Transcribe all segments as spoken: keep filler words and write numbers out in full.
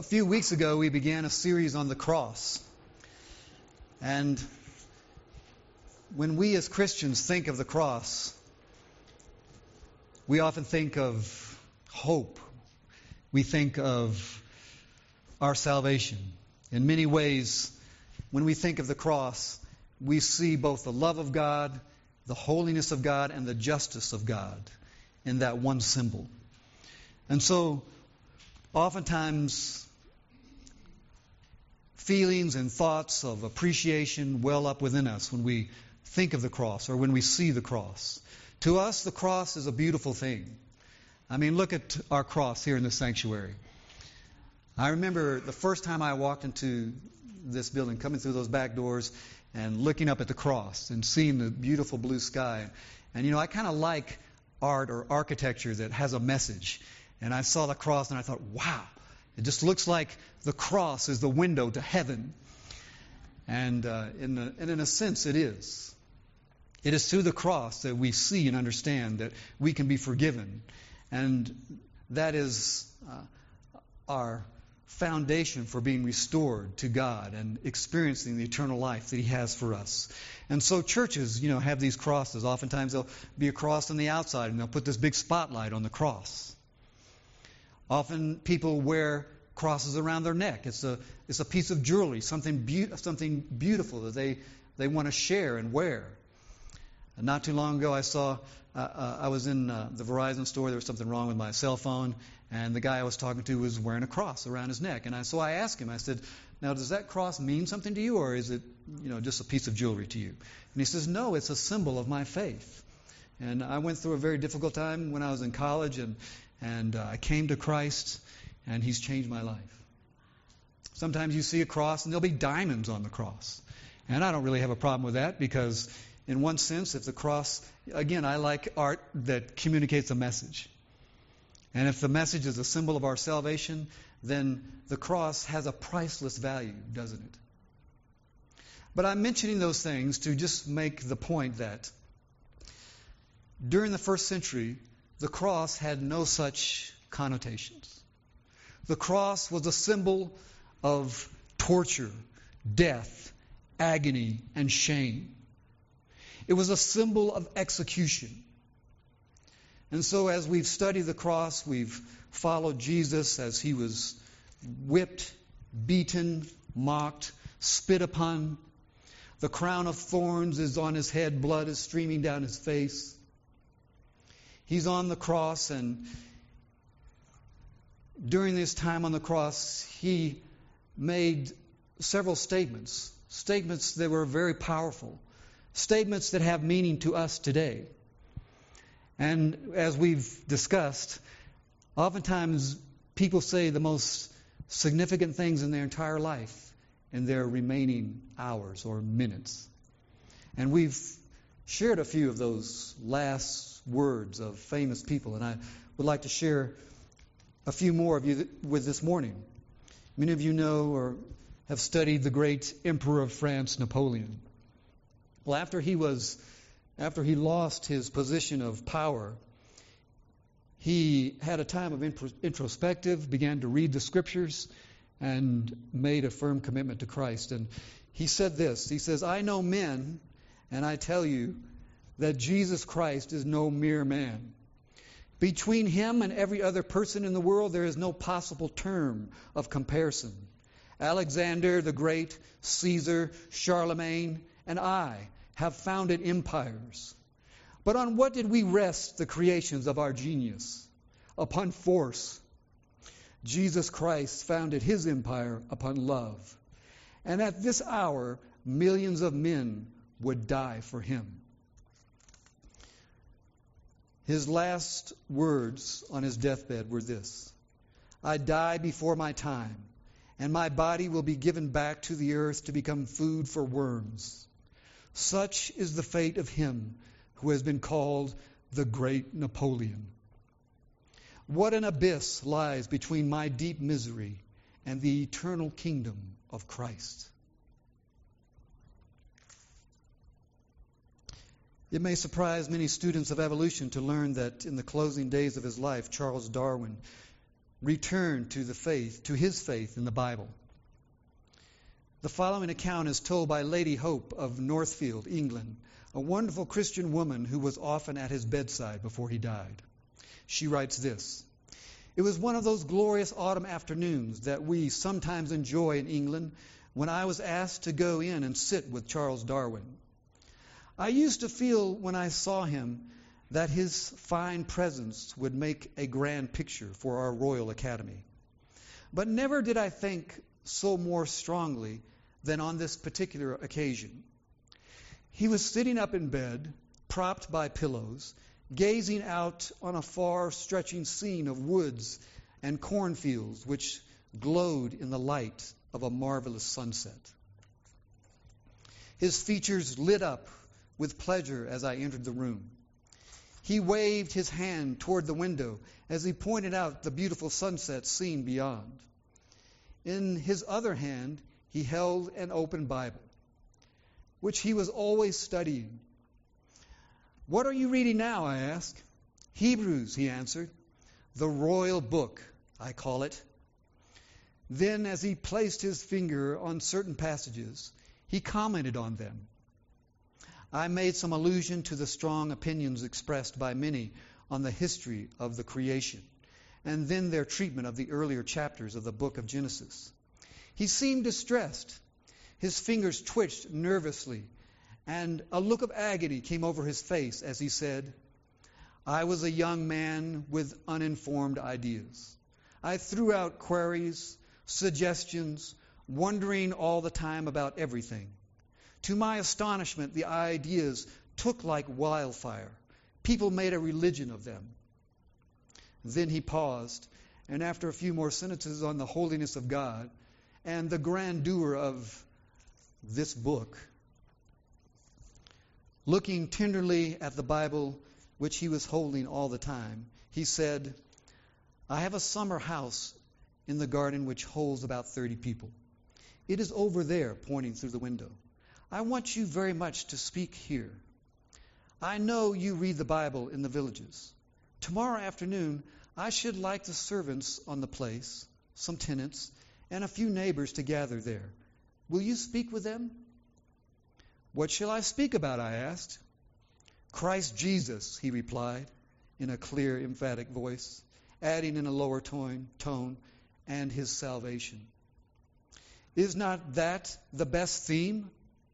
A few weeks ago, we began a series on the cross. And when we as Christians think of the cross, we often think of hope. We think of our salvation. In many ways, when we think of the cross, we see both the love of God, the holiness of God, and the justice of God in that one symbol. And so, oftentimes, feelings and thoughts of appreciation well up within us when we think of the cross or when we see the cross. To us, the cross is a beautiful thing. I mean, look at our cross here in the sanctuary. I remember the first time I walked into this building, coming through those back doors and looking up at the cross and seeing the beautiful blue sky. And, you know, I kind of like art or architecture that has a message. And I saw the cross and I thought, wow, it just looks like the cross is the window to heaven. And, uh, in, the, and in a sense, it is. It is through the cross that we see and understand that we can be forgiven. And that is uh, our foundation for being restored to God and experiencing the eternal life that He has for us. And so churches, you know, have these crosses. Oftentimes there'll be a cross on the outside and they'll put this big spotlight on the cross. Often people wear crosses around their neck. It's a it's a piece of jewelry, something be- something beautiful that they they want to share and wear. And not too long ago, I saw uh, uh, I was in uh, the Verizon store. There was something wrong with my cell phone, and the guy I was talking to was wearing a cross around his neck. And I, so I asked him. I said, "Now, does that cross mean something to you, or is it, you know, just a piece of jewelry to you?" And he says, "No, it's a symbol of my faith." And I went through a very difficult time when I was in college, and and uh, I came to Christ, and He's changed my life. Sometimes you see a cross, and there'll be diamonds on the cross, and I don't really have a problem with that because, in one sense, if the cross, again, I like art that communicates a message. And if the message is a symbol of our salvation, then the cross has a priceless value, doesn't it? But I'm mentioning those things to just make the point that during the first century, the cross had no such connotations. The cross was a symbol of torture, death, agony, and shame. It was a symbol of execution. And so as we've studied the cross, we've followed Jesus as He was whipped, beaten, mocked, spit upon. The crown of thorns is on His head, blood is streaming down His face. He's on the cross, and during this time on the cross, He made several statements, statements that were very powerful. Statements that have meaning to us today. And as we've discussed, oftentimes people say the most significant things in their entire life in their remaining hours or minutes. And we've shared a few of those last words of famous people, and I would like to share a few more of you with this morning. Many of you know or have studied the great Emperor of France, Napoleon. Well, after he was, after he lost his position of power, he had a time of introspective, began to read the Scriptures, and made a firm commitment to Christ. And he said this, he says, "I know men, and I tell you that Jesus Christ is no mere man. Between Him and every other person in the world, there is no possible term of comparison. Alexander the Great, Caesar, Charlemagne, and I have founded empires. But on what did we rest the creations of our genius? Upon force. Jesus Christ founded His empire upon love. And at this hour, millions of men would die for Him." His last words on his deathbed were this: "I die before my time, and my body will be given back to the earth to become food for worms. Such is the fate of him who has been called the great Napoleon. What an abyss lies between my deep misery and the eternal kingdom of Christ." It may surprise many students of evolution to learn that in the closing days of his life, Charles Darwin returned to the faith, to his faith in the Bible. The following account is told by Lady Hope of Northfield, England, a wonderful Christian woman who was often at his bedside before he died. She writes this: "It was one of those glorious autumn afternoons that we sometimes enjoy in England when I was asked to go in and sit with Charles Darwin. I used to feel when I saw him that his fine presence would make a grand picture for our Royal Academy. But never did I think so more strongly than on this particular occasion. He was sitting up in bed, propped by pillows, gazing out on a far-stretching scene of woods and cornfields which glowed in the light of a marvelous sunset. His features lit up with pleasure as I entered the room. He waved his hand toward the window as he pointed out the beautiful sunset scene beyond. In his other hand, he held an open Bible, which he was always studying. 'What are you reading now?' I asked. 'Hebrews,' he answered. 'The royal book, I call it.' Then, as he placed his finger on certain passages, he commented on them. I made some allusion to the strong opinions expressed by many on the history of the creation, and then their treatment of the earlier chapters of the book of Genesis. He seemed distressed. His fingers twitched nervously, and a look of agony came over his face as he said, 'I was a young man with uninformed ideas. I threw out queries, suggestions, wondering all the time about everything. To my astonishment, the ideas took like wildfire. People made a religion of them.' Then he paused, and after a few more sentences on the holiness of God and the grandeur of this book, looking tenderly at the Bible which he was holding all the time, he said, 'I have a summer house in the garden which holds about thirty people. It is over there,' pointing through the window. 'I want you very much to speak here. I know you read the Bible in the villages. Tomorrow afternoon, I should like the servants on the place, some tenants, and a few neighbors to gather there. Will you speak with them?' 'What shall I speak about?' I asked. 'Christ Jesus,' he replied in a clear, emphatic voice, adding in a lower tone, tone, 'and his salvation.' Is not that the best theme?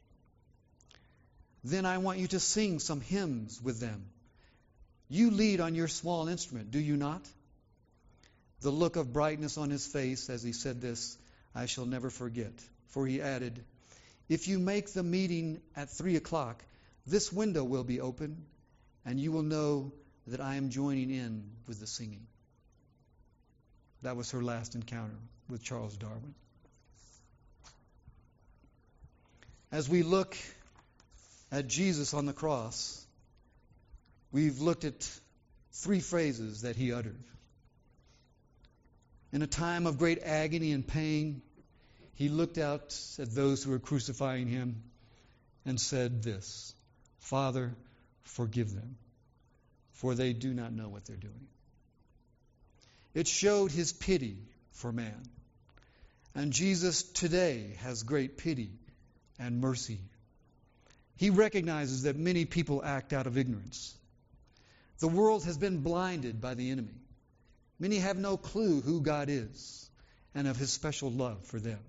Then I want you to sing some hymns with them. You lead on your small instrument, do you not?' The look of brightness on his face as he said this, I shall never forget, for he added, 'If you make the meeting at three o'clock, this window will be open, and you will know that I am joining in with the singing.' That was her last encounter with Charles Darwin. As we look at Jesus on the cross, we've looked at three phrases that he uttered. In a time of great agony and pain, he looked out at those who were crucifying him and said this, 'Father, forgive them, for they do not know what they're doing.' It showed his pity for man. And Jesus today has great pity and mercy. He recognizes that many people act out of ignorance. The world has been blinded by the enemy. Many have no clue who God is and of his special love for them.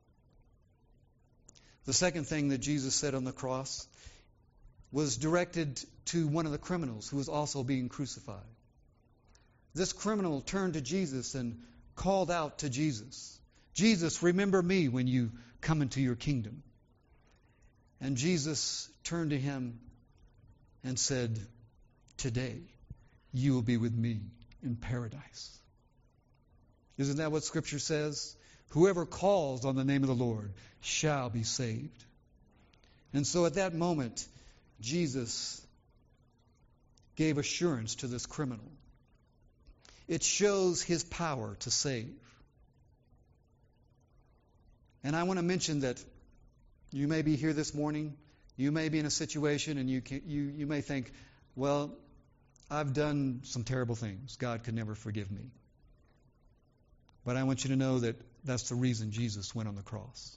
The second thing that Jesus said on the cross was directed to one of the criminals who was also being crucified. This criminal turned to Jesus and called out to Jesus, 'Jesus, remember me when you come into your kingdom.' And Jesus turned to him and said, 'Today you will be with me in paradise.' Isn't that what Scripture says? Whoever calls on the name of the Lord shall be saved. And so at that moment, Jesus gave assurance to this criminal. It shows his power to save. And I want to mention that you may be here this morning, you may be in a situation and you can, you, you may think, well, I've done some terrible things. God could never forgive me. But I want you to know that that's the reason Jesus went on the cross.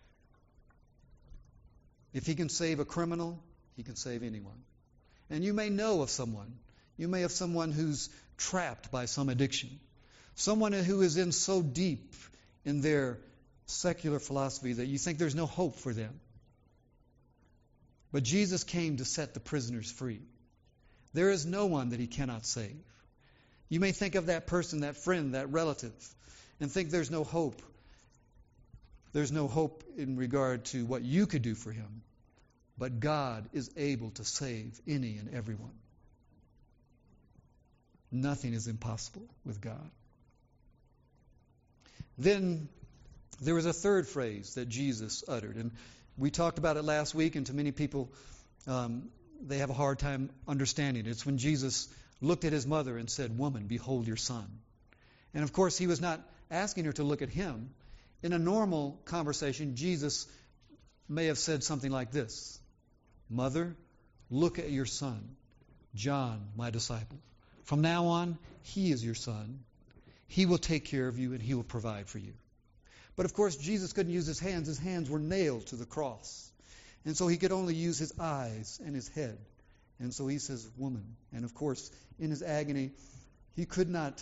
If he can save a criminal, he can save anyone. And you may know of someone. You may have someone who's trapped by some addiction. Someone who is in so deep in their secular philosophy that you think there's no hope for them. But Jesus came to set the prisoners free. There is no one that he cannot save. You may think of that person, that friend, that relative, and think there's no hope. There's no hope in regard to what you could do for him. But God is able to save any and everyone. Nothing is impossible with God. Then there was a third phrase that Jesus uttered. And we talked about it last week, and to many people, um, they have a hard time understanding it. It's when Jesus looked at his mother and said, "Woman, behold your son." And of course, he was not asking her to look at him. In a normal conversation, Jesus may have said something like this: "Mother, look at your son, John, my disciple. From now on, he is your son. He will take care of you and he will provide for you." But of course, Jesus couldn't use his hands. His hands were nailed to the cross. And so he could only use his eyes and his head. And so he says, "Woman." And of course, in his agony, he could not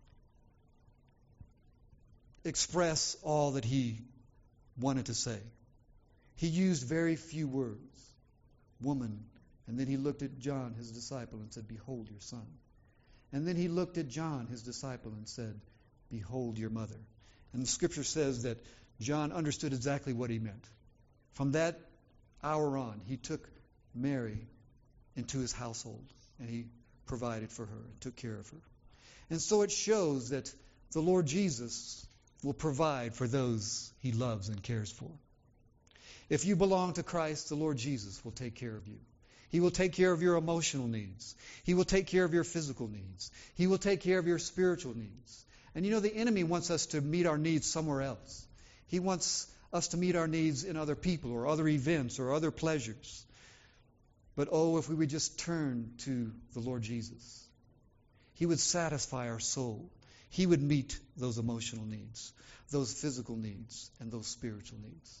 express all that he wanted to say. He used very few words. "Woman." And then he looked at John, his disciple, and said, "Behold your son." And then he looked at John, his disciple, and said, "Behold your mother." And the scripture says that John understood exactly what he meant. From that hour on, he took Mary into his household, and he provided for her and took care of her. And so it shows that the Lord Jesus will provide for those he loves and cares for. If you belong to Christ, the Lord Jesus will take care of you. He will take care of your emotional needs. He will take care of your physical needs. He will take care of your spiritual needs. And you know, the enemy wants us to meet our needs somewhere else. He wants us to meet our needs in other people or other events or other pleasures. But oh, if we would just turn to the Lord Jesus, he would satisfy our soul. He would meet those emotional needs, those physical needs, and those spiritual needs.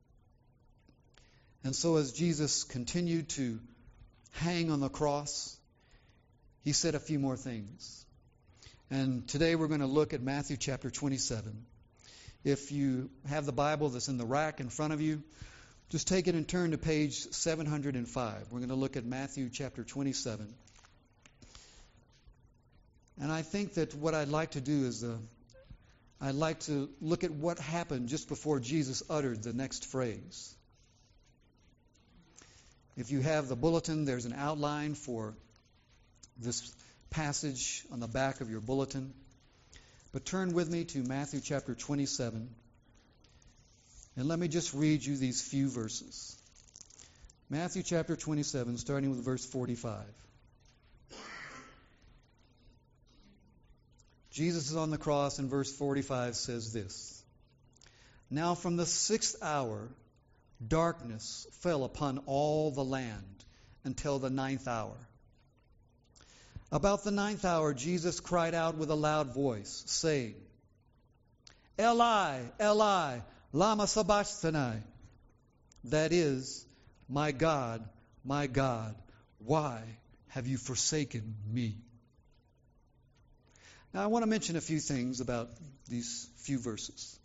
And so as Jesus continued to hang on the cross, he said a few more things. And today we're going to look at Matthew chapter twenty-seven. If you have the Bible that's in the rack in front of you, just take it and turn to page seven hundred five. We're going to look at Matthew chapter twenty-seven. And I think that what I'd like to do is uh, I'd like to look at what happened just before Jesus uttered the next phrase. If you have the bulletin, there's an outline for this passage on the back of your bulletin. But turn with me to Matthew chapter twenty-seven. And let me just read you these few verses. Matthew chapter twenty-seven, starting with verse forty-five. Jesus is on the cross, and verse forty-five says this: "Now from the sixth hour, darkness fell upon all the land until the ninth hour. About the ninth hour, Jesus cried out with a loud voice, saying, 'Eli, Eli, lama sabachthani?' That is, 'My God, my God, why have you forsaken me?'" Now I want to mention a few things about these few verses.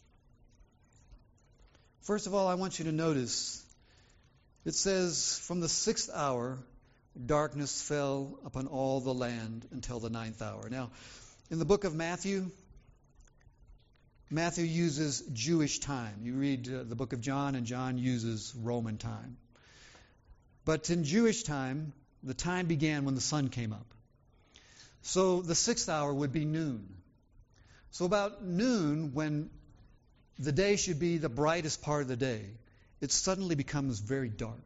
First of all, I want you to notice it says, "From the sixth hour, darkness fell upon all the land until the ninth hour." Now, in the book of Matthew, Matthew uses Jewish time. You read uh, the book of John, and John uses Roman time. But in Jewish time, the time began when the sun came up. So the sixth hour would be noon. So about noon, when the day should be the brightest part of the day, it suddenly becomes very dark.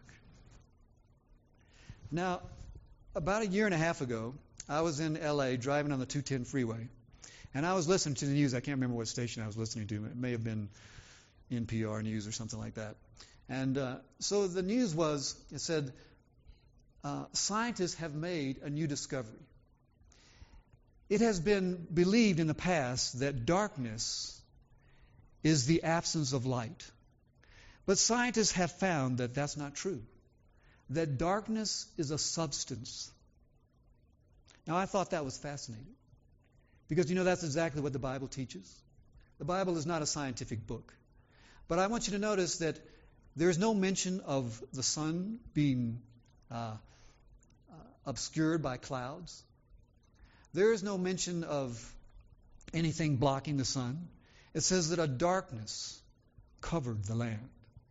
Now, about a year and a half ago, I was in L A driving on the two ten freeway, and I was listening to the news. I can't remember what station I was listening to. It may have been N P R News or something like that. And uh, so the news was, it said, uh, scientists have made a new discovery. It has been believed in the past that darkness is the absence of light. But scientists have found that that's not true. That darkness is a substance. Now, I thought that was fascinating. Because, you know, that's exactly what the Bible teaches. The Bible is not a scientific book. But I want you to notice that there is no mention of the sun being uh, uh, obscured by clouds. There is no mention of anything blocking the sun. It says that a darkness covered the land.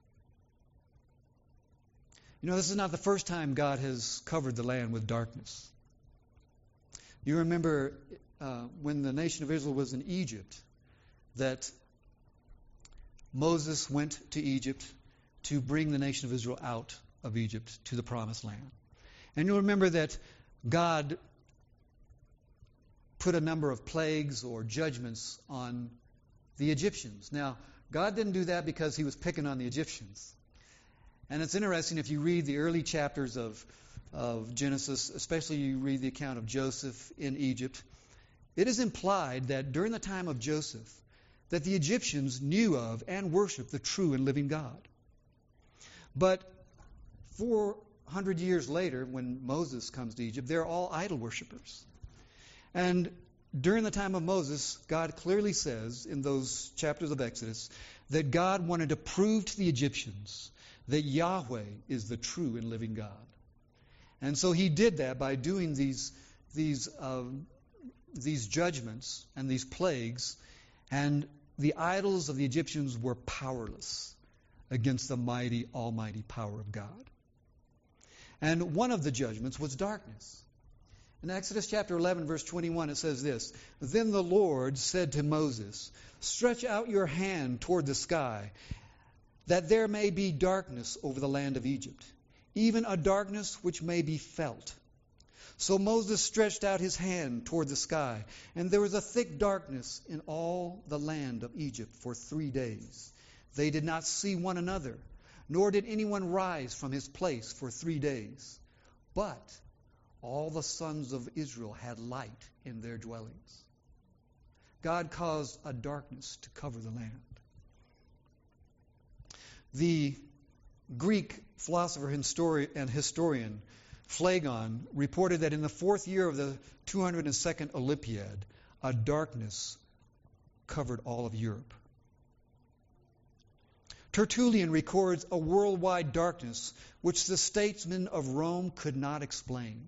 You know, this is not the first time God has covered the land with darkness. You remember uh, when the nation of Israel was in Egypt, that Moses went to Egypt to bring the nation of Israel out of Egypt to the promised land. And you'll remember that God put a number of plagues or judgments on the Egyptians. Now, God didn't do that because he was picking on the Egyptians. And it's interesting if you read the early chapters of, of Genesis, especially you read the account of Joseph in Egypt, it is implied that during the time of Joseph, that the Egyptians knew of and worshiped the true and living God. But four hundred years later, when Moses comes to Egypt, they're all idol worshippers. And during the time of Moses, God clearly says in those chapters of Exodus that God wanted to prove to the Egyptians that Yahweh is the true and living God. And so he did that by doing these, these, um, these judgments and these plagues, and the idols of the Egyptians were powerless against the mighty, almighty power of God. And one of the judgments was darkness. In Exodus chapter eleven, verse twenty-one, it says this, "Then the Lord said to Moses, stretch out your hand toward the sky, that there may be darkness over the land of Egypt, even a darkness which may be felt." So Moses stretched out his hand toward the sky, and there was a thick darkness in all the land of Egypt for three days. They did not see one another, nor did anyone rise from his place for three days. But all the sons of Israel had light in their dwellings. God caused a darkness to cover the land. The Greek philosopher and historian Phlegon reported that in the fourth year of the two hundred second Olympiad, a darkness covered all of Europe. Tertullian records a worldwide darkness which the statesmen of Rome could not explain.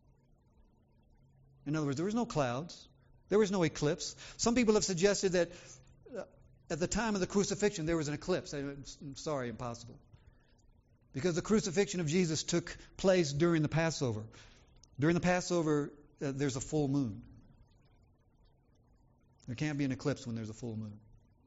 In other words, there was no clouds. There was no eclipse. Some people have suggested that uh, at the time of the crucifixion, there was an eclipse. I'm sorry, impossible. Because the crucifixion of Jesus took place during the Passover. During the Passover, uh, there's a full moon. There can't be an eclipse when there's a full moon.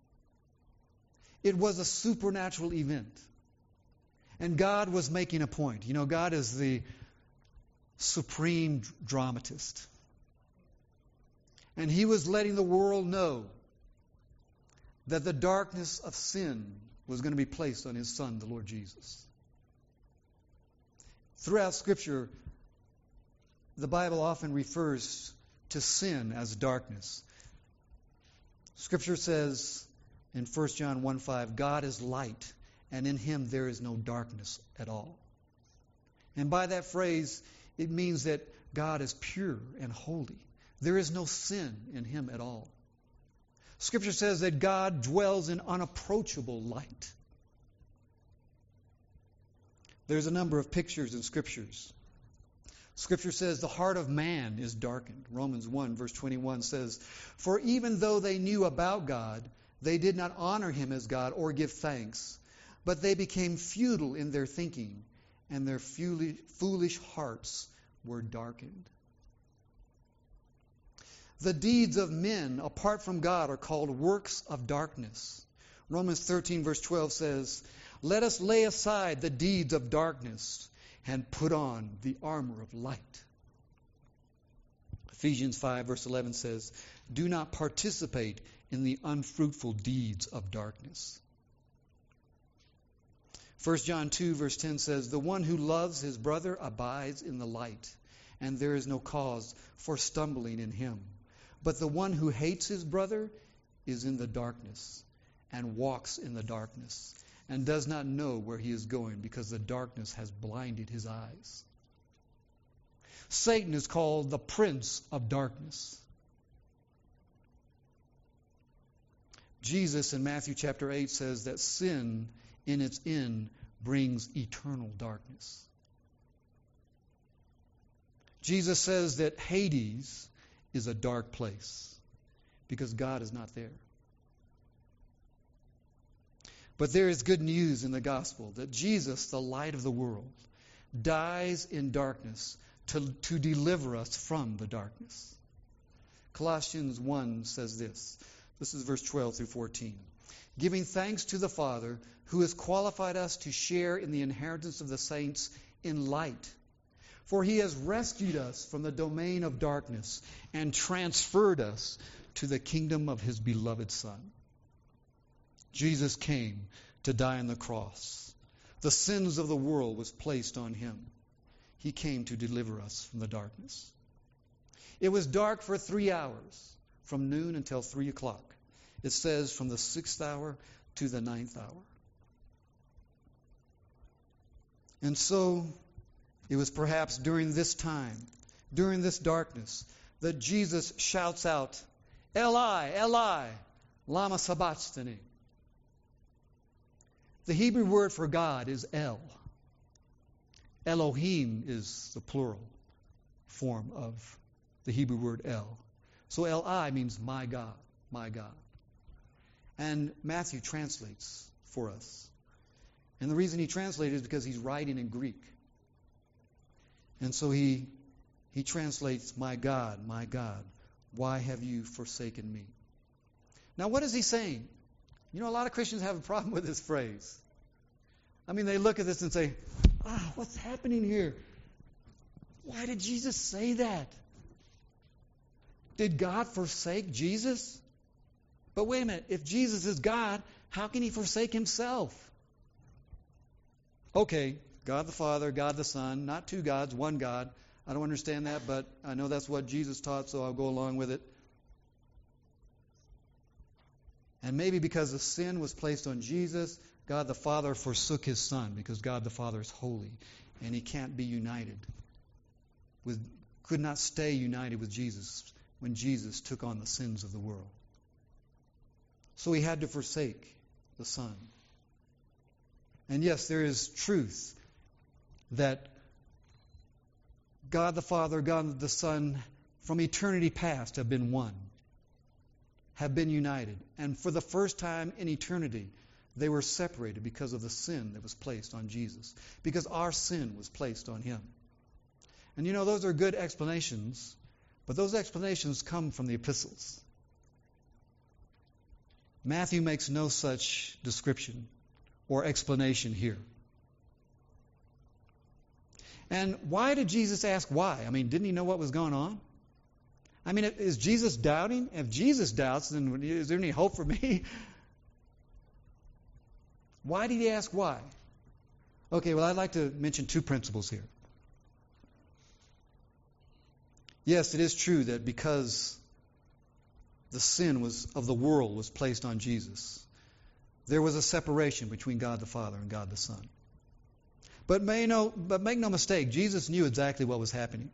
It was a supernatural event. And God was making a point. You know, God is the supreme dramatist. And he was letting the world know that the darkness of sin was going to be placed on his Son, the Lord Jesus. Throughout Scripture, the Bible often refers to sin as darkness. Scripture says in First John one five, God is light, and in him there is no darkness at all. And by that phrase, it means that God is pure and holy. There is no sin in him at all. Scripture says that God dwells in unapproachable light. There's a number of pictures in Scriptures. Scripture says the heart of man is darkened. Romans one verse twenty-one says, "For even though they knew about God, they did not honor him as God or give thanks, but they became futile in their thinking, and their foolish hearts were darkened." The deeds of men apart from God are called works of darkness. Romans thirteen verse twelve says, "Let us lay aside the deeds of darkness and put on the armor of light." Ephesians five verse eleven says, "Do not participate in the unfruitful deeds of darkness." First John two verse ten says, "The one who loves his brother abides in the light, and there is no cause for stumbling in him. But the one who hates his brother is in the darkness and walks in the darkness and does not know where he is going because the darkness has blinded his eyes. Satan is called the prince of darkness. Jesus in Matthew chapter eight says that sin in its end brings eternal darkness. Jesus says that Hades is a dark place because God is not there. But there is good news in the gospel that Jesus, the light of the world, dies in darkness to, to deliver us from the darkness. Colossians one says this. This is verse twelve through fourteen. Giving thanks to the Father who has qualified us to share in the inheritance of the saints in light. For he has rescued us from the domain of darkness and transferred us to the kingdom of his beloved Son. Jesus came to die on the cross. The sins of the world was placed on him. He came to deliver us from the darkness. It was dark for three hours, from noon until three o'clock. It says from the sixth hour to the ninth hour. And so it was perhaps during this time, during this darkness, that Jesus shouts out, Eli, Eli, lama sabachthani. The Hebrew word for God is El. Elohim is the plural form of the Hebrew word El. So Eli means my God, my God. And Matthew translates for us. And the reason he translated is because he's writing in Greek. And so he he translates, my God, my God, why have you forsaken me? Now what is he saying? You know, a lot of Christians have a problem with this phrase. I mean, they look at this and say, ah, what's happening here? Why did Jesus say that? Did God forsake Jesus? But wait a minute, if Jesus is God, how can he forsake himself? Okay, God the Father, God the Son, not two gods, one God. I don't understand that, but I know that's what Jesus taught, so I'll go along with it. And maybe because the sin was placed on Jesus, God the Father forsook his Son, because God the Father is holy, and he can't be united with, could not stay united with Jesus when Jesus took on the sins of the world. So he had to forsake the Son. And yes, there is truth that God the Father, God the Son, from eternity past have been one, have been united. And for the first time in eternity, they were separated because of the sin that was placed on Jesus, because our sin was placed on him. And you know, those are good explanations, but those explanations come from the epistles. Matthew makes no such description or explanation here. And why did Jesus ask why? I mean, didn't he know what was going on? I mean, is Jesus doubting? If Jesus doubts, then is there any hope for me? Why did he ask why? Okay, well, I'd like to mention two principles here. Yes, it is true that because the sin was of the world was placed on Jesus, there was a separation between God the Father and God the Son. But, may no, but make no mistake, Jesus knew exactly what was happening.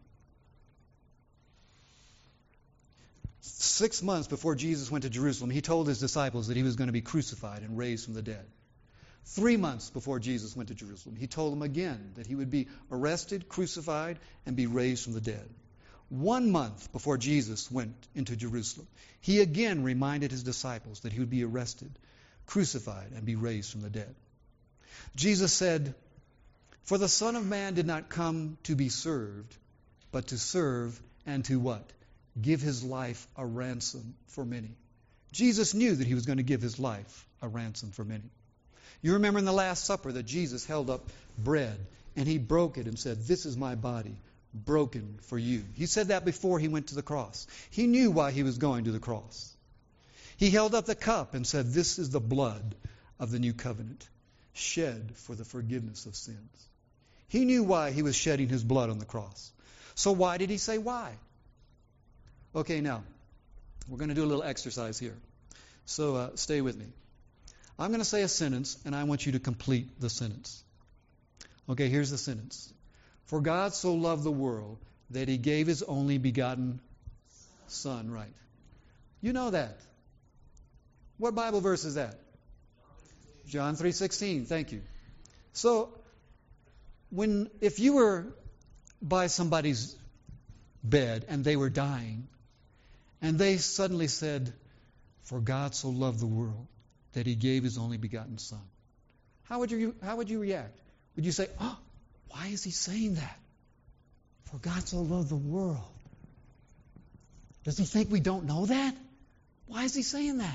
Six months before Jesus went to Jerusalem, he told his disciples that he was going to be crucified and raised from the dead. Three months before Jesus went to Jerusalem, he told them again that he would be arrested, crucified, and be raised from the dead. One month before Jesus went into Jerusalem, he again reminded his disciples that he would be arrested, crucified, and be raised from the dead. Jesus said, "For the Son of Man did not come to be served, but to serve and to what? Give his life a ransom for many." Jesus knew that he was going to give his life a ransom for many. You remember in the Last Supper that Jesus held up bread and he broke it and said, "This is my body, broken for you." He said that before he went to the cross. He knew why he was going to the cross. He held up the cup and said, "This is the blood of the new covenant, shed for the forgiveness of sins." He knew why he was shedding his blood on the cross. So why did he say why? Okay, now, We're going to do a little exercise here. So uh, stay with me. I'm going to say a sentence, and I want you to complete the sentence. Okay, here's the sentence. For God so loved the world that he gave his only begotten Son. Right. You know that. What Bible verse is that? John three sixteen. Thank you. So, when if you were by somebody's bed and they were dying, and they suddenly said, "For God so loved the world that he gave his only begotten Son," how would you how would you react? Would you say, "Oh, why is he saying that? For God so loved the world." Does he think we don't know that? Why is he saying that?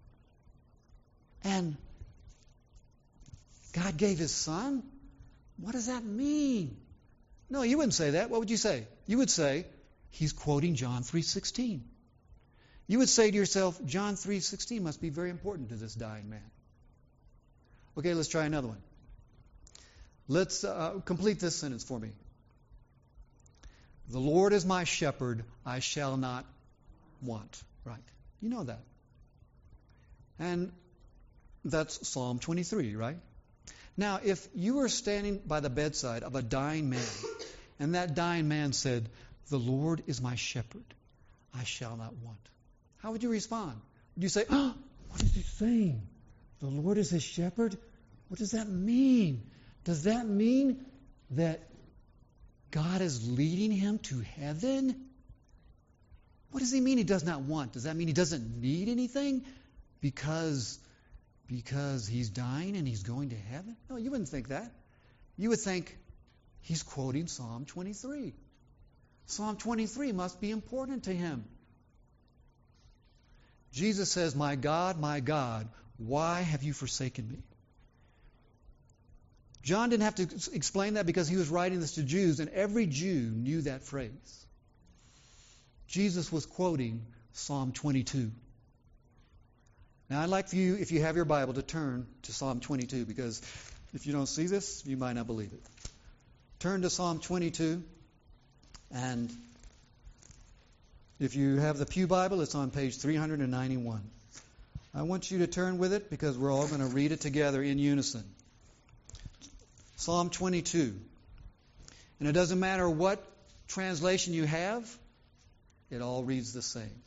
And God gave his Son? What does that mean? No, you wouldn't say that. What would you say? You would say, he's quoting John three sixteen. You would say to yourself, John three sixteen must be very important to this dying man. Okay, let's try another one. Let's uh, complete this sentence for me. The Lord is my shepherd, I shall not want. Right. You know that. And that's Psalm twenty-three, right? Now, if you were standing by the bedside of a dying man, and that dying man said, the Lord is my shepherd, I shall not want, how would you respond? Would you say, oh, what is he saying? The Lord is his shepherd? What does that mean? Does that mean that God is leading him to heaven? What does he mean he does not want? Does that mean he doesn't need anything because, because he's dying and he's going to heaven? No, you wouldn't think that. You would think he's quoting Psalm twenty-three. Psalm twenty-three must be important to him. Jesus says, my God, my God, why have you forsaken me? John didn't have to explain that because he was writing this to Jews, and every Jew knew that phrase. Jesus was quoting Psalm twenty-two. Now, I'd like for you, if you have your Bible, to turn to Psalm twenty-two, because if you don't see this, you might not believe it. Turn to Psalm twenty-two, and if you have the Pew Bible, it's on page three ninety-one. I want you to turn with it because we're all going to read it together in unison. Psalm twenty-two. And it doesn't matter what translation you have, it all reads the same.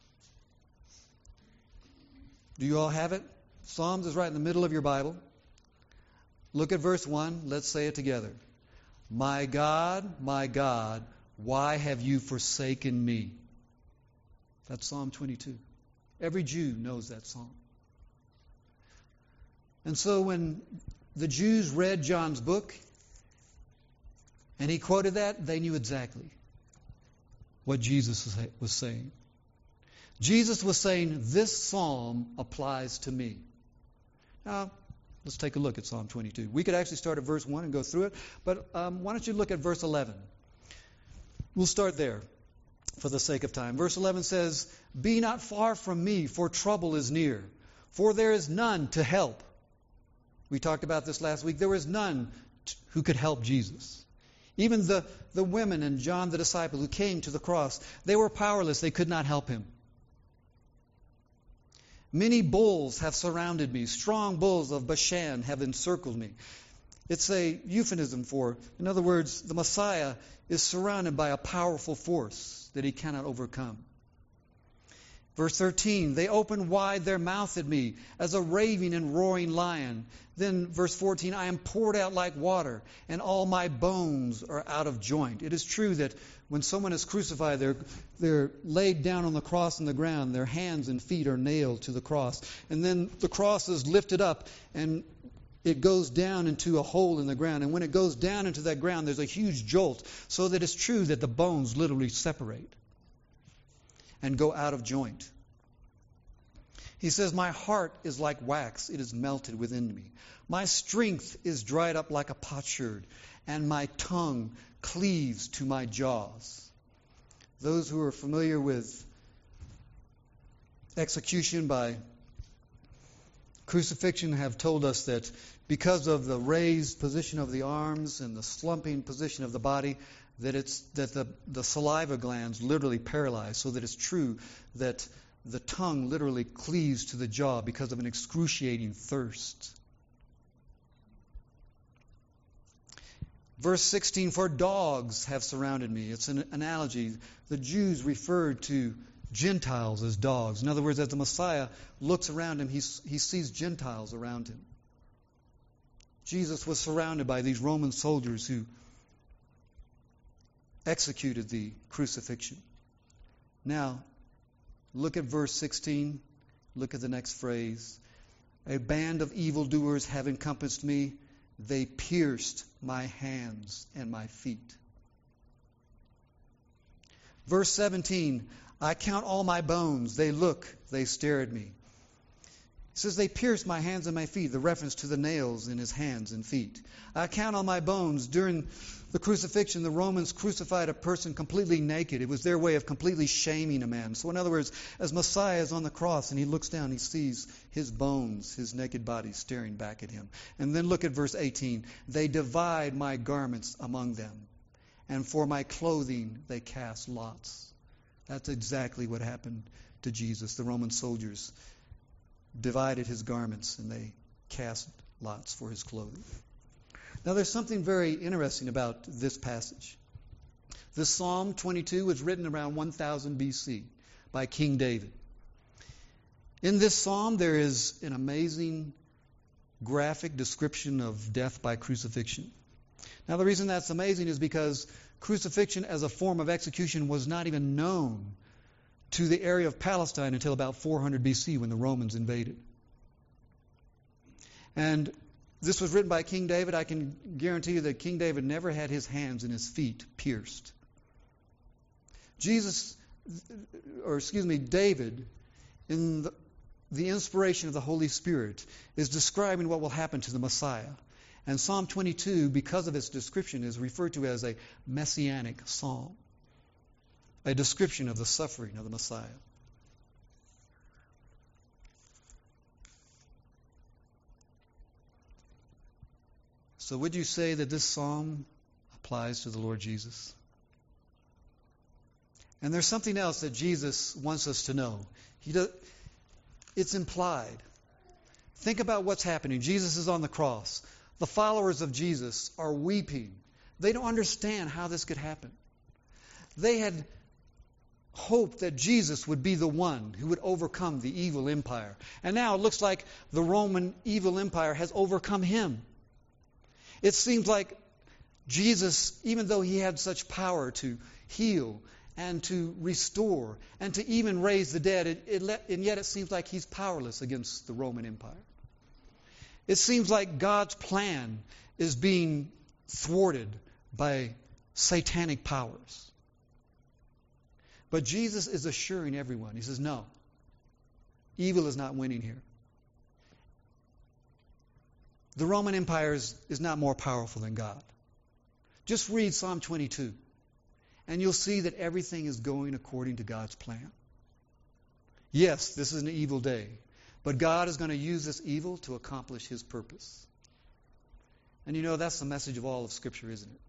Do you all have it? Psalms is right in the middle of your Bible. Look at verse one. Let's say it together. My God, my God, why have you forsaken me? That's Psalm twenty-two. Every Jew knows that psalm. And so when the Jews read John's book and he quoted that, they knew exactly what Jesus was saying. Jesus was saying, this psalm applies to me. Now, let's take a look at Psalm twenty-two. We could actually start at verse one and go through it, but um, why don't you look at verse eleven? We'll start there for the sake of time. Verse eleven says, be not far from me, for trouble is near, for there is none to help. We talked about this last week. There was none t- who could help Jesus. Even the, the women and John the disciple who came to the cross, they were powerless. They could not help him. Many bulls have surrounded me. Strong bulls of Bashan have encircled me. It's a euphemism for, in other words, the Messiah is surrounded by a powerful force that he cannot overcome. Verse thirteen, they opened wide their mouth at me as a raving and roaring lion. Then verse fourteen, I am poured out like water, and all my bones are out of joint. It is true that when someone is crucified, they're, they're laid down on the cross on the ground. Their hands and feet are nailed to the cross. And then the cross is lifted up, and it goes down into a hole in the ground. And when it goes down into that ground, there's a huge jolt, so that it's true that the bones literally separate and go out of joint. He says, my heart is like wax, it is melted within me. My strength is dried up like a potsherd, and my tongue cleaves to my jaws. Those who are familiar with execution by crucifixion have told us that because of the raised position of the arms and the slumping position of the body, that it's that the, the saliva glands literally paralyze, so that it's true that the tongue literally cleaves to the jaw because of an excruciating thirst. Verse sixteen, for dogs have surrounded me. It's an analogy. The Jews referred to Gentiles as dogs. In other words, as the Messiah looks around him, he, he sees Gentiles around him. Jesus was surrounded by these Roman soldiers who executed the crucifixion. Now, look at verse sixteen. Look at the next phrase. A band of evildoers have encompassed me. They pierced my hands and my feet. Verse seventeen. I count all my bones. They look, they stare at me. He says, they pierced my hands and my feet, the reference to the nails in his hands and feet. I count all my bones. During the crucifixion, the Romans crucified a person completely naked. It was their way of completely shaming a man. So in other words, as Messiah is on the cross and he looks down, he sees his bones, his naked body staring back at him. And then look at verse eighteen. They divide my garments among them, and for my clothing they cast lots. That's exactly what happened to Jesus. The Roman soldiers divided his garments and they cast lots for his clothing. Now there's something very interesting about this passage. This Psalm twenty-two was written around one thousand B C by King David. In this psalm there is an amazing graphic description of death by crucifixion. Now the reason that's amazing is because crucifixion as a form of execution was not even known to the area of Palestine until about four hundred B C when the Romans invaded. And this was written by King David. I can guarantee you that King David never had his hands and his feet pierced. Jesus, or excuse me, David, in the, the inspiration of the Holy Spirit, is describing what will happen to the Messiah. And Psalm twenty-two, because of its description, is referred to as a messianic psalm, a description of the suffering of the Messiah. So would you say that this psalm applies to the Lord Jesus? And there's something else that Jesus wants us to know. He does, it's implied. Think about what's happening. Jesus is on the cross. The followers of Jesus are weeping. They don't understand how this could happen. They had hoped that Jesus would be the one who would overcome the evil empire. And now it looks like the Roman evil empire has overcome him. It seems like Jesus, even though he had such power to heal and to restore and to even raise the dead, it, it, and yet it seems like he's powerless against the Roman Empire. It seems like God's plan is being thwarted by satanic powers. But Jesus is assuring everyone. He says, no, evil is not winning here. The Roman Empire is, is not more powerful than God. Just read Psalm twenty-two, and you'll see that everything is going according to God's plan. Yes, this is an evil day, but God is going to use this evil to accomplish his purpose. And you know, that's the message of all of Scripture, isn't it?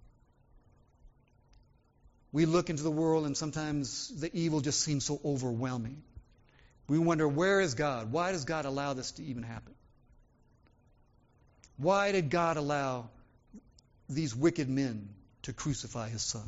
We look into the world and sometimes the evil just seems so overwhelming. We wonder, where is God? Why does God allow this to even happen? Why did God allow these wicked men to crucify his son?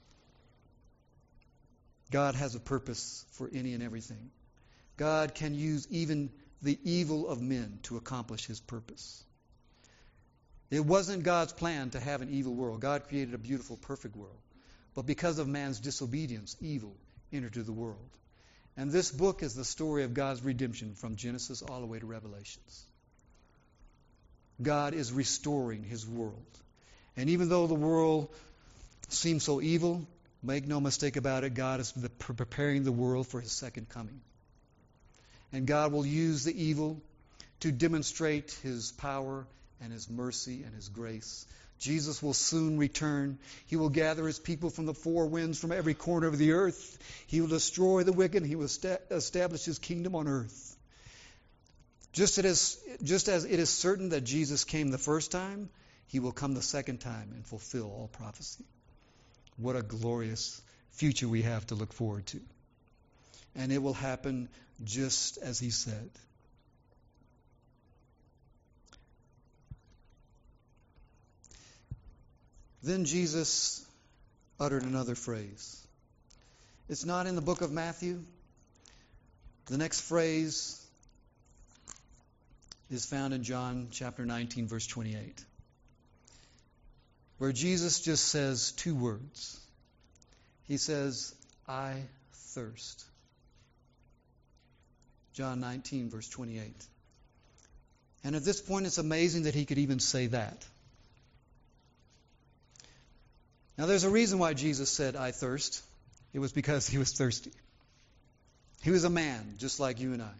God has a purpose for any and everything. God can use even the evil of men to accomplish his purpose. It wasn't God's plan to have an evil world. God created a beautiful, perfect world. But because of man's disobedience, evil entered into the world. And this book is the story of God's redemption from Genesis all the way to Revelations. God is restoring his world. And even though the world seems so evil, make no mistake about it, God is preparing the world for his second coming. And God will use the evil to demonstrate his power and his mercy and his grace. Jesus will soon return. He will gather his people from the four winds, from every corner of the earth. He will destroy the wicked, and he will sta- establish his kingdom on earth. Just as, just as it is certain that Jesus came the first time, he will come the second time and fulfill all prophecy. What a glorious future we have to look forward to. and it will happen just as he said. Then Jesus uttered another phrase. It's not in the book of Matthew. The next phrase is found in John chapter nineteen, verse twenty-eight, where Jesus just says two words. He says, I thirst. John nineteen, verse twenty-eight. And at this point, it's amazing that he could even say that. Now, there's a reason why Jesus said, I thirst. It was because he was thirsty. He was a man, just like you and I.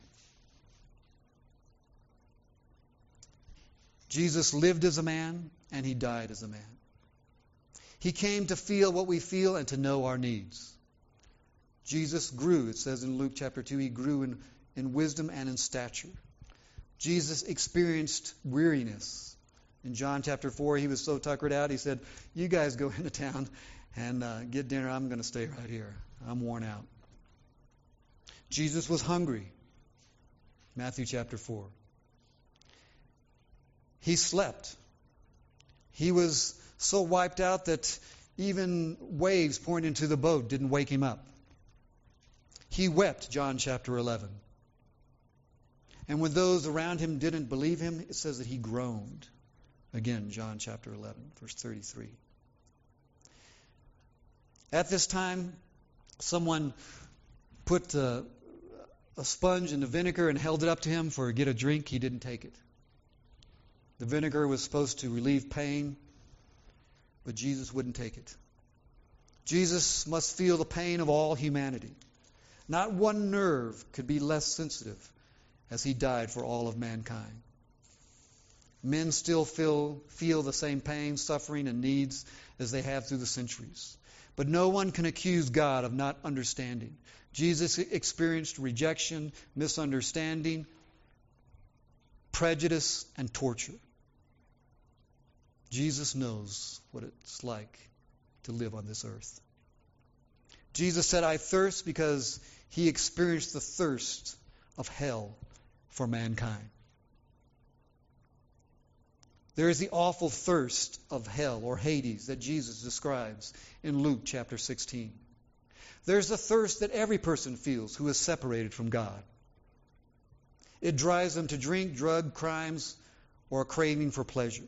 Jesus lived as a man, and he died as a man. He came to feel what we feel and to know our needs. Jesus grew. It says in Luke chapter two, he grew in, in wisdom and in stature. Jesus experienced weariness. In John chapter four, he was so tuckered out, he said, you guys go into town and uh, get dinner. I'm going to stay right here. I'm worn out. Jesus was hungry. Matthew chapter four. He slept. He was so wiped out that even waves pouring into the boat didn't wake him up. He wept, John chapter eleven. And when those around him didn't believe him, it says that he groaned. Again, John chapter eleven, verse thirty-three. At this time, someone put a, a sponge in the vinegar and held it up to him for get a drink. He didn't take it. The vinegar was supposed to relieve pain, but Jesus wouldn't take it. Jesus must feel the pain of all humanity. Not one nerve could be less sensitive as he died for all of mankind. Men still feel, feel the same pain, suffering, and needs as they have through the centuries. But no one can accuse God of not understanding. Jesus experienced rejection, misunderstanding, prejudice, and torture. Jesus knows what it's like to live on this earth. Jesus said, I thirst, because he experienced the thirst of hell for mankind. There is the awful thirst of hell, or Hades, that Jesus describes in Luke chapter sixteen. There's the thirst that every person feels who is separated from God. It drives them to drink, drug, crimes, or a craving for pleasure.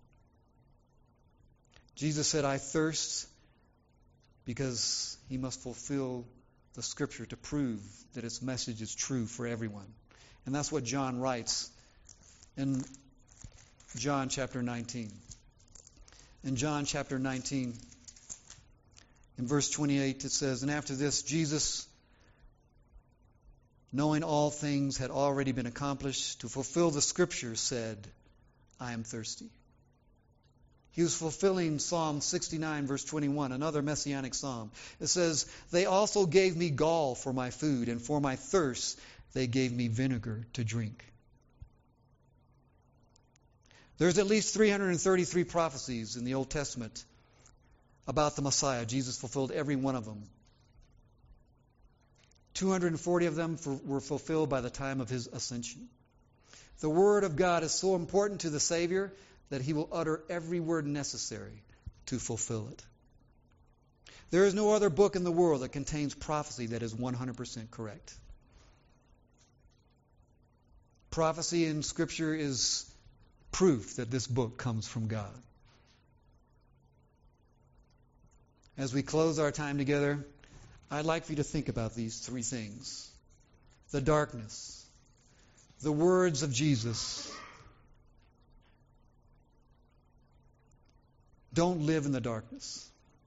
Jesus said, I thirst, because he must fulfill the Scripture to prove that its message is true for everyone. And that's what John writes in John chapter nineteen. In John chapter nineteen, in verse twenty-eight, it says, and after this, Jesus, knowing all things had already been accomplished, to fulfill the Scriptures, said, I am thirsty. He was fulfilling Psalm sixty-nine, verse twenty-one, another messianic psalm. It says, they also gave me gall for my food, and for my thirst they gave me vinegar to drink. There's at least three hundred thirty-three prophecies in the Old Testament about the Messiah. Jesus fulfilled every one of them. two hundred forty of them for, were fulfilled by the time of his ascension. The Word of God is so important to the Savior that he will utter every word necessary to fulfill it. There is no other book in the world that contains prophecy that is one hundred percent correct. Prophecy in Scripture is proof that this book comes from God. As we close our time together, I'd like for you to think about these three things. The darkness, the words of Jesus. Don't live in the darkness.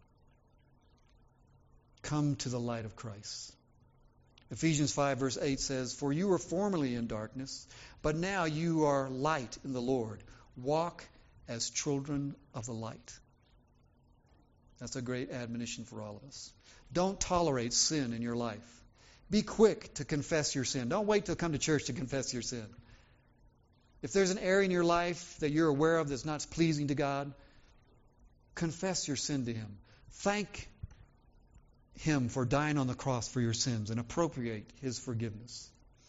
Come to the light of Christ. Ephesians five verse eight says, for you were formerly in darkness, but now you are light in the Lord. Walk as children of the light. That's a great admonition for all of us. Don't tolerate sin in your life. Be quick to confess your sin. Don't wait till come to church to confess your sin. If there's an area in your life that you're aware of that's not pleasing to God, confess your sin to Him. Thank Him for dying on the cross for your sins and appropriate His forgiveness.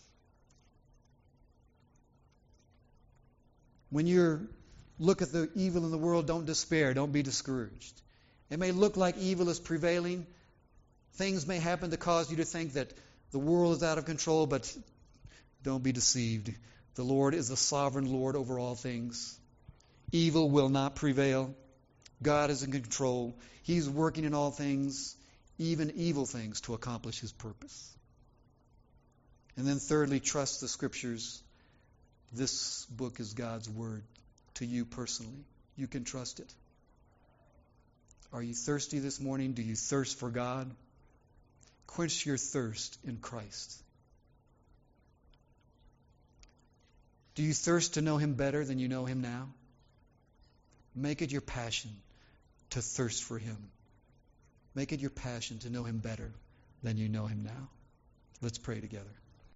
When you look at the evil in the world, don't despair, don't be discouraged. It may look like evil is prevailing. Things may happen to cause you to think that the world is out of control, but don't be deceived. The Lord is the sovereign Lord over all things. Evil will not prevail. God is in control. He's working in all things, even evil things, to accomplish His purpose. And then thirdly, trust the Scriptures. This book is God's Word to you personally. You can trust it. Are you thirsty this morning? Do you thirst for God? Quench your thirst in Christ. Do you thirst to know Him better than you know Him now? Make it your passion to thirst for Him. Make it your passion to know Him better than you know Him now. Let's pray together.